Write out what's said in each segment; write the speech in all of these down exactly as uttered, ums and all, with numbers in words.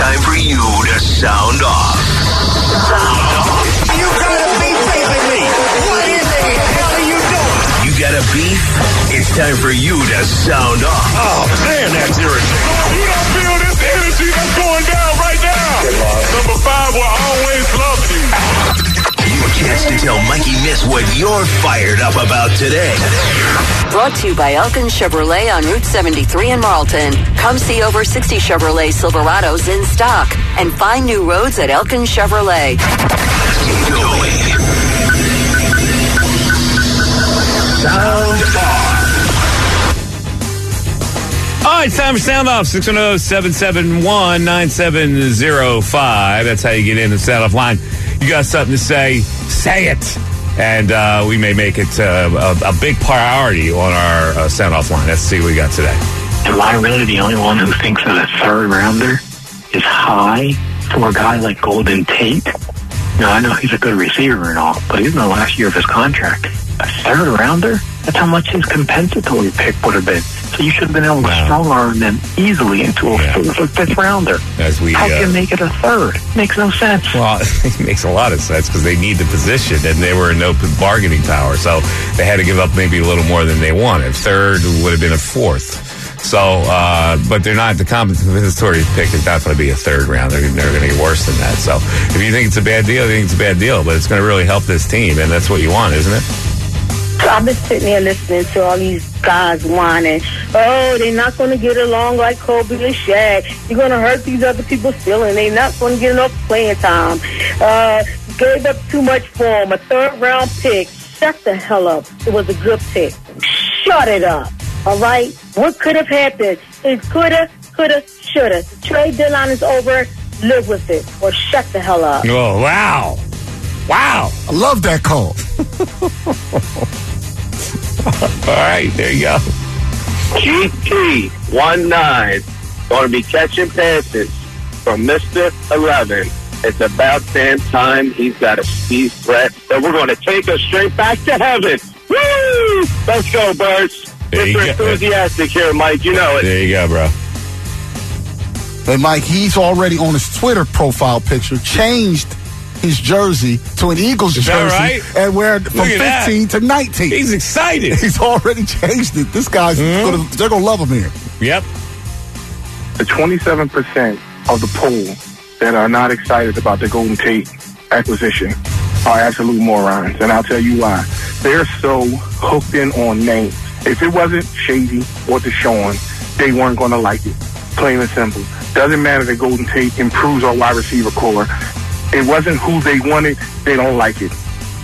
time for you to sound off. Sound off. You got a beef, basically. What in the hell are you doing? You got a beef? It's time for you to sound off. Oh, man, that's irritating. You don't feel this energy that's going down right now. Number five will always love you. Your chance to tell Mikey Miss what you're fired up about today. Brought to you by Elkin Chevrolet on Route seventy-three in Marlton. Come see over sixty Chevrolet Silverados in stock and find new roads at Elkin Chevrolet. Keep going. Sound off. All right, time for Sound Off. six one zero, seven seven one, nine seven zero five. That's how you get in the Sound Off line. You got something to say, say it. And uh, we may make it uh, a, a big priority on our uh, Sound Off line. Let's see what we got today. Am I really the only one who thinks that a third rounder is high for a guy like Golden Tate? Now, I know he's a good receiver and all, but he's in the last year of his contract. A third rounder? That's how much his compensatory pick would have been. So you should have been able to wow. strong arm them easily into a yeah. fourth or fifth rounder. As we, how uh, can you make it a third? Makes no sense. Well, it makes a lot of sense because they need the position and they were in no bargaining power. So they had to give up maybe a little more than they wanted. Third would have been a fourth. So, uh, but they're not, the compensatory pick is not going to be a third round. They're, they're going to get worse than that. So if you think it's a bad deal, I think it's a bad deal, but it's going to really help this team, and that's what you want, isn't it? So I've been sitting here listening to all these guys whining. Oh, they're not going to get along like Kobe and Shaq. You're going to hurt these other people's feelings. They're not going to get enough playing time. Uh, gave up too much for them. A third round pick. Shut the hell up. It was a good pick. Shut it up. All right? What could have happened? It coulda, coulda, shoulda. The trade deadline is over. Live with it. Or shut the hell up. Oh, wow. Wow. I love that call. All right, there you go. G T nineteen going to be catching passes from Mister eleven. It's about damn time he's got a speed threat that we're going to take us straight back to heaven. Woo! Let's go, Birds. Mister Enthusiastic here, Mike. You know it. There you go, bro. Hey, Mike, he's already on his Twitter profile picture changed his jersey to an Eagles Is jersey right? and wear from fifteen that. to nineteen. He's excited. He's already changed it. This guy's mm-hmm. gonna, they're going to love him here. Yep. The twenty-seven percent of the poll that are not excited about the Golden Tate acquisition are absolute morons, and I'll tell you why. They're so hooked in on names. If it wasn't Shady or Deshaun, they weren't going to like it. Plain and simple. Doesn't matter that Golden Tate improves our wide receiver core. It wasn't who they wanted. They don't like it.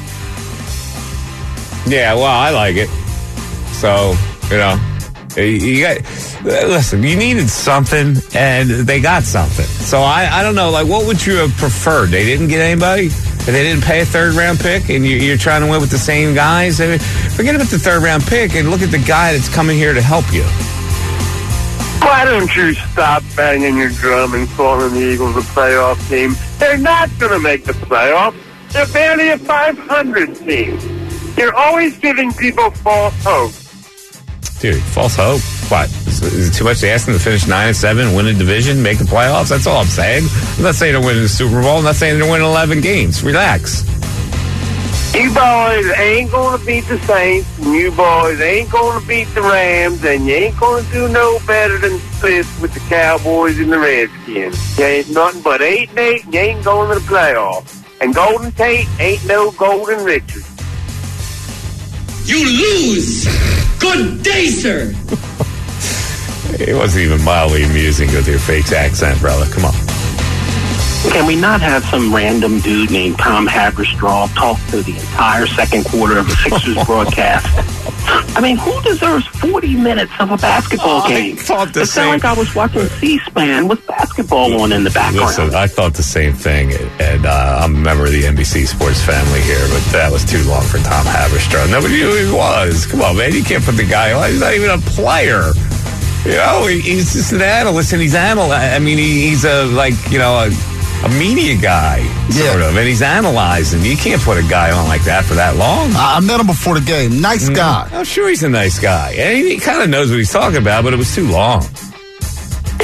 Yeah, well, I like it. So, you know, you got, listen, you needed something, and they got something. So I, I don't know, like, what would you have preferred? They didn't get anybody? And they didn't pay a third-round pick, and you, you're trying to win with the same guys? I mean, forget about the third-round pick and look at the guy that's coming here to help you. Why don't you stop banging your drum and calling the Eagles a playoff team? They're not going to make the playoffs. They're barely a five hundred team. You're always giving people false hope. Dude, false hope? What? Is, is it too much to ask them to finish nine and seven, win a division, make the playoffs? That's all I'm saying. I'm not saying they're winning the Super Bowl. I'm not saying they're winning eleven games. Relax. You boys ain't going to beat the Saints, and you boys ain't going to beat the Rams, and you ain't going to do no better than split with the Cowboys and the Redskins. You ain't nothing but eight and eight, and you ain't going to the playoffs. And Golden Tate ain't no Golden Richard. You lose. Good day, sir. It wasn't even mildly amusing with your fake accent, brother. Come on. Can we not have some random dude named Tom Haverstraw talk to the entire second quarter of the Sixers broadcast? I mean, who deserves forty minutes of a basketball oh, game? I thought the it same. sounded like I was watching C-SPAN with basketball on in the background. Listen, I thought the same thing, and uh, I'm a member of the N B C Sports family here, but that was too long for Tom Haverstraw. Nobody knew who he was. Come on, man. You can't put the guy on. He's not even a player. You know, he's just an analyst, and he's analyzing. I mean, he's a, like, you know, a... a media guy, sort yeah. of, and he's analyzing. You can't put a guy on like that for that long. I met him before the game. Nice mm-hmm. guy. I'm sure he's a nice guy. And he, he kind of knows what he's talking about, but it was too long.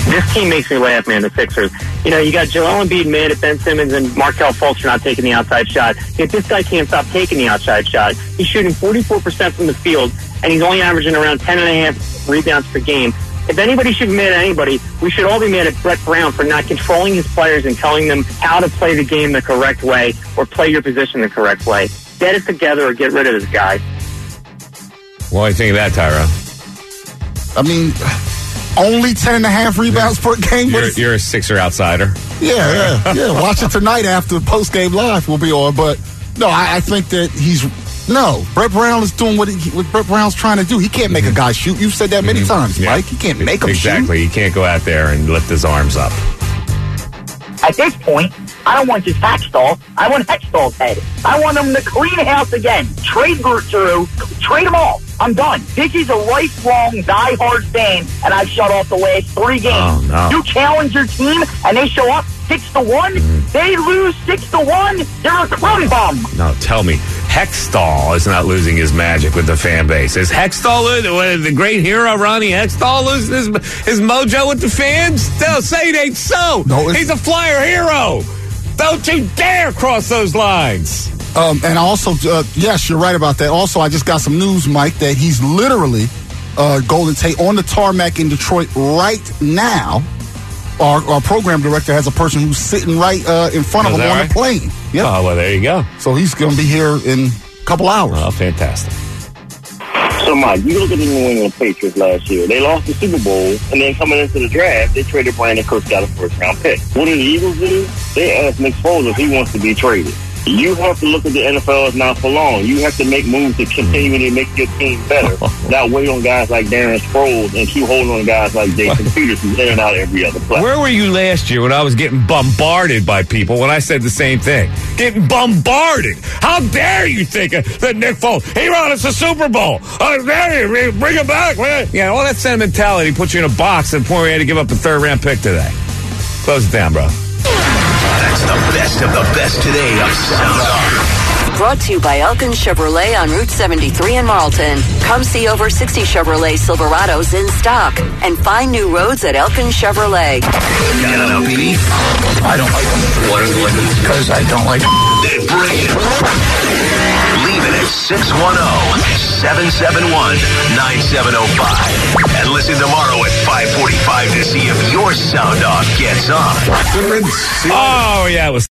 This team makes me laugh, man, the Sixers. You know, you got Joel Embiid mad at Ben Simmons and Markelle Fultz for not taking the outside shot. Yet this guy can't stop taking the outside shot. He's shooting forty-four percent from the field, and he's only averaging around ten and a half rebounds per game. If anybody should be mad at anybody, we should all be mad at Brett Brown for not controlling his players and telling them how to play the game the correct way or play your position the correct way. Get it together or get rid of this guy. What do you think of that, Tyrone? I mean, only ten and a half rebounds per game. You're, you're a Sixer outsider. Yeah, yeah, yeah. Watch it tonight after the post-game live will be on. But, no, I, I think that he's... No, Brett Brown is doing what, he, what Brett Brown's trying to do. He can't make mm-hmm. a guy shoot. You've said that many mm-hmm. times, yeah. Mike. He can't make him exactly. shoot. Exactly. He can't go out there and lift his arms up. At this point, I don't want just Hextall. I want Hextall's head. I want him to clean house again. Trade Giroux. Trade them all. I'm done. This is a lifelong, die-hard fan, and I've shut off the last three games. Oh, no. You challenge your team, and they show up six to one. Mm. They lose six to one. They're a crumb bum. No, tell me, Hextall is not losing his magic with the fan base. Is Hextall, the great hero Ronnie Hextall, losing his, his mojo with the fans? They'll say it ain't so. No, he's a flyer hero. Don't you dare cross those lines. Um, and also, uh, yes, you're right about that. Also, I just got some news, Mike, that he's literally, uh, Golden Tate, on the tarmac in Detroit right now. Our, our program director has a person who's sitting right uh, in front of him on right? the plane. Yep. Oh, well, there you go. So he's going to be here in a couple hours. Oh, fantastic. So, Mike, you look at the New England Patriots last year. They lost the Super Bowl, and then coming into the draft, they traded Brandon Cooks, got a first-round pick. What did the Eagles do? They asked Nick Foles if he wants to be traded. You have to look at the N F L as not for long. You have to make moves to continue to make your team better. Not wait on guys like Darren Sproles and keep holding on guys like Jason Peters who's in and out every other play. Where were you last year when I was getting bombarded by people when I said the same thing? Getting bombarded. How dare you think that Nick Foles, he won us a Super Bowl. How dare you bring him back, man? Yeah, all that sentimentality puts you in a box and point we had to give up a third round pick today. Close it down, bro. That's the best of the best today of Sound Off. Brought to you by Elkin Chevrolet on Route seventy-three in Marlton. Come see over sixty Chevrolet Silverados in stock and find new roads at Elkin Chevrolet. Got an L P D? I don't like them. What is it? Because I don't like them. Then bring it. Leave it at six one zero, seven seven one, nine seven zero five. And listen tomorrow at five forty-five to see if your Sound Off gets on. Oh, yeah, it was